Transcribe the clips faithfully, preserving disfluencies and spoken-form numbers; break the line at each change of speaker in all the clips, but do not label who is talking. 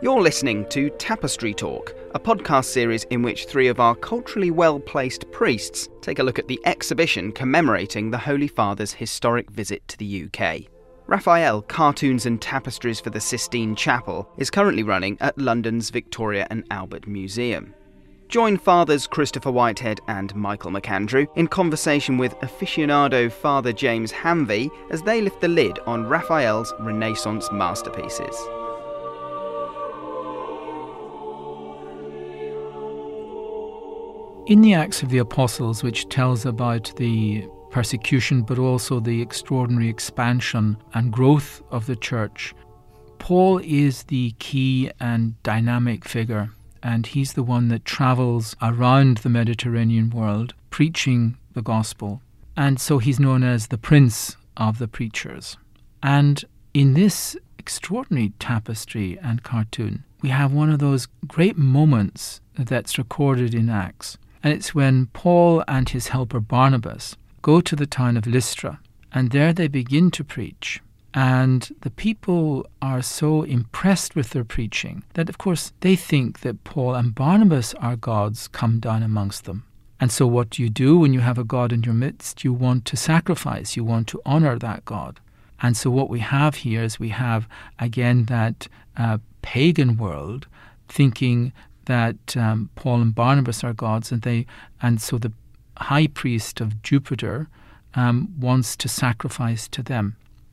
You're listening to Tapestry Talk, a podcast series in which three of our culturally well-placed priests take a look at the exhibition commemorating the Holy Father's historic visit to the U K. Raphael, Cartoons and Tapestries for the Sistine Chapel is currently running at London's Victoria and Albert Museum. Join Fathers Christopher Whitehead and Michael McAndrew in conversation with aficionado Father James Hanvey as they lift the lid on Raphael's Renaissance masterpieces.
In the Acts of the Apostles, which tells about the persecution but also the extraordinary expansion and growth of the church, Paul is the key and dynamic figure, and he's the one that travels around the Mediterranean world preaching the gospel. And so he's known as the Prince of the Preachers. And in this extraordinary tapestry and cartoon, we have one of those great moments that's recorded in Acts. And it's when Paul and his helper Barnabas go to the town of Lystra, and there they begin to preach. And the people are so impressed with their preaching that, of course, they think that Paul and Barnabas are gods come down amongst them. And so what do you do when you have a God in your midst? You want to sacrifice, you want to honour that God. And so what we have here is we have, again, that uh, pagan world thinking that um, Paul and Barnabas are gods, and they, and so the high priest of Jupiter um, wants to sacrifice to them.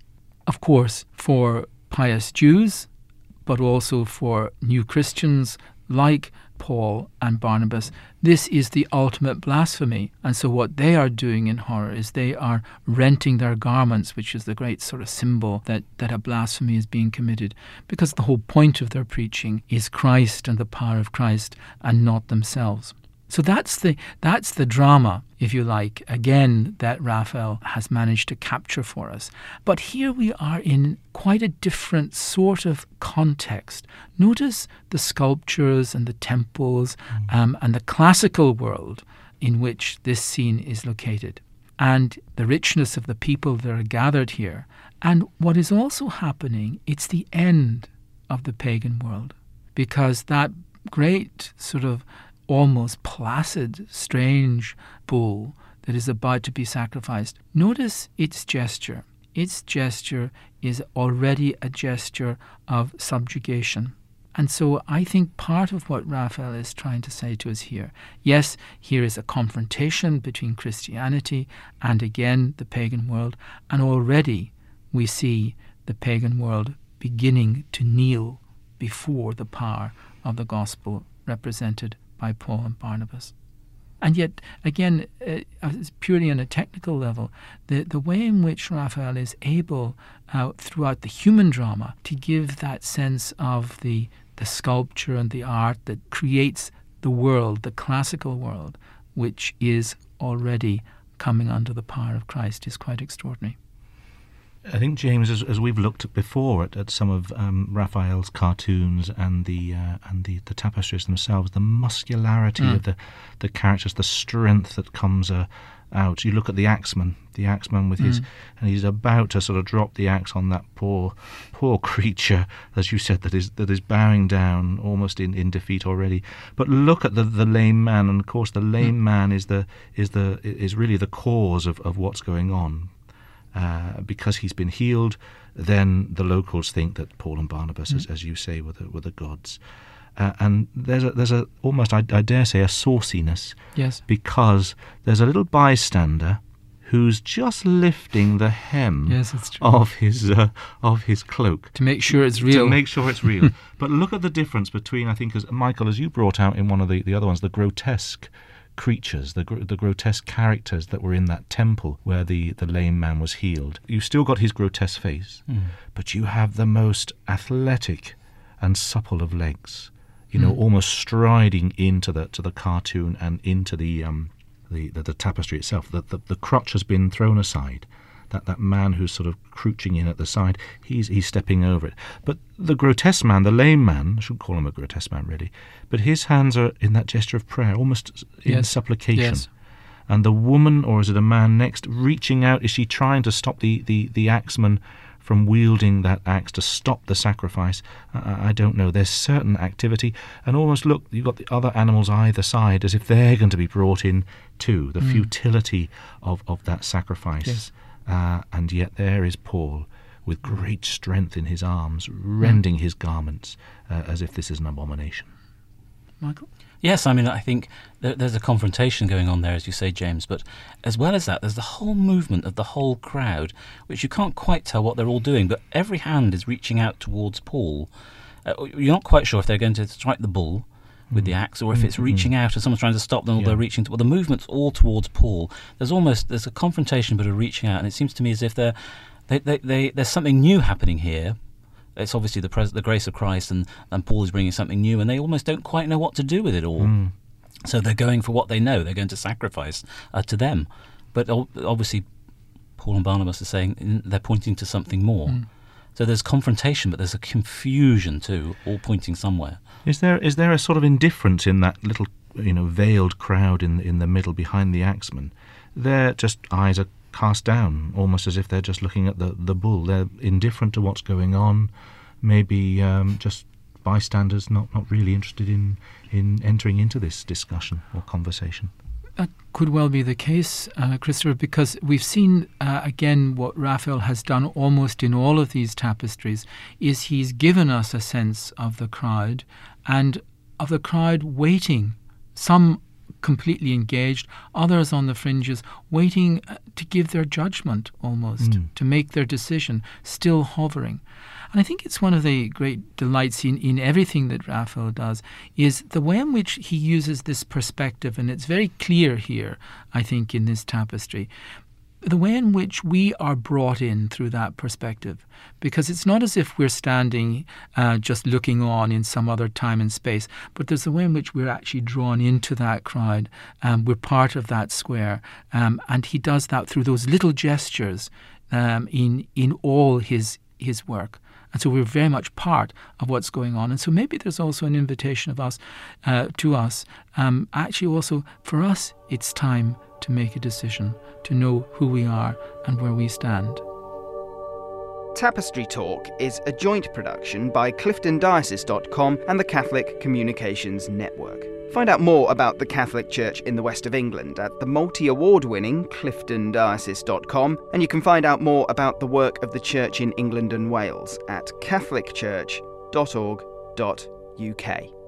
Of course, for pious Jews, but also for new Christians like Paul and Barnabas, this is the ultimate blasphemy. And so what they are doing in horror is they are renting their garments, which is the great sort of symbol that, that a blasphemy is being committed, because the whole point of their preaching is Christ and the power of Christ and not themselves. So that's the that's the drama, if you like, again, that Raphael has managed to capture for us. But here we are in quite a different sort of context. Notice the sculptures and the temples mm. um, and the classical world in which this scene is located, and the richness of the people that are gathered here. And what is also happening, it's the end of the pagan world, because that great sort of almost placid, strange bull that is about to be sacrificed. Notice its gesture. Its gesture is already a gesture of subjugation. And so I think part of what Raphael is trying to say to us here, yes, here is a confrontation between Christianity and, again, the pagan world, and already we see the pagan world beginning to kneel before the power of the gospel represented by Paul and Barnabas. And yet, again, uh, purely on a technical level, the, the way in which Raphael is able, uh, throughout the human drama, to give that sense of the, the sculpture and the art that creates the world, the classical world, which is already coming under the power of Christ, is quite extraordinary.
I think, James, as, as we've looked at before at, at some of um, Raphael's cartoons and the uh, and the, the tapestries themselves, the muscularity mm. of the, the characters, the strength that comes uh, out. You look at the axeman, the axeman with mm. his, and he's about to sort of drop the axe on that poor, poor creature, as you said, that is that is bowing down, almost in, in defeat already. But look at the, the lame man, and of course the lame mm. man is the is the is really the cause of, of what's going on. Uh, because he's been healed, then the locals think that Paul and Barnabas, mm. as, as you say, were the, were the gods. Uh, and there's a, there's a almost, I, I dare say, a sauciness.
Yes.
Because there's a little bystander who's just lifting the hem
yes, it's true.
of his uh, of his cloak
to make sure it's real.
To make sure it's real. But look at the difference between, I think, as Michael, as you brought out in one of the, the other ones, the grotesque creatures, the gr- the grotesque characters that were in that temple where the, the lame man was healed. You've still got his grotesque face, mm. but you have the most athletic and supple of legs, you know, mm. almost striding into the to the cartoon and into the um the, the, the tapestry itself. The, the the crutch has been thrown aside. That, that man who's sort of crouching in at the side, he's he's stepping over it. But the grotesque man, the lame man, I shouldn't call him a grotesque man really, but his hands are in that gesture of prayer, almost in
yes.
supplication.
Yes.
And the woman, or is it a man next, reaching out, is she trying to stop the, the, the axeman from wielding that axe to stop the sacrifice, I, I don't know. There's certain activity, and almost look, you've got the other animals either side as if they're going to be brought in too, the mm. futility of, of that sacrifice. Yes. Uh, and yet there is Paul with great strength in his arms, rending mm. his garments uh, as if this is an abomination.
Michael?
Yes, I mean, I think there, there's a confrontation going on there, as you say, James, but as well as that, there's the whole movement of the whole crowd, which you can't quite tell what they're all doing, but every hand is reaching out towards Paul. Uh, you're not quite sure if they're going to strike the bull with mm. the axe, or if mm-hmm. it's reaching out and someone's trying to stop them, or yeah. they're reaching... To, well, the movement's all towards Paul. There's almost... There's a confrontation, but a reaching out, and it seems to me as if they're, they, they, they, there's something new happening here. It's obviously the pres- the grace of Christ, and, and Paul is bringing something new, and they almost don't quite know what to do with it all. Mm. So they're going for what they know. They're going to sacrifice uh, to them. But o- obviously, Paul and Barnabas are saying they're pointing to something more. Mm. So there's confrontation, but there's a confusion too, all pointing somewhere.
Is there is there a sort of indifference in that little, you know, veiled crowd in in the middle behind the axeman? Their just eyes are cast down, almost as if they're just looking at the, the bull. They're indifferent to what's going on, maybe um, just bystanders, not, not really interested in, in entering into this discussion or conversation.
That could well be the case, uh, Christopher, because we've seen, uh, again, what Raphael has done almost in all of these tapestries, is he's given us a sense of the crowd, and of the crowd waiting, some completely engaged, others on the fringes, waiting to give their judgment almost, mm. to make their decision, still hovering. And I think it's one of the great delights in, in everything that Raphael does, is the way in which he uses this perspective, and it's very clear here, I think, in this tapestry, the way in which we are brought in through that perspective. Because it's not as if we're standing uh, just looking on in some other time and space, but there's a way in which we're actually drawn into that crowd. Um, we're part of that square. Um, and he does that through those little gestures um, in in all his his work. And so we're very much part of what's going on. And so maybe there's also an invitation of us uh, to us. Um, actually also, for us, it's time to make a decision, to know who we are and where we stand.
Tapestry Talk is a joint production by clifton diocese dot com and the Catholic Communications Network. Find out more about the Catholic Church in the West of England at the multi-award-winning clifton diocese dot com, and you can find out more about the work of the Church in England and Wales at catholic church dot org dot U K.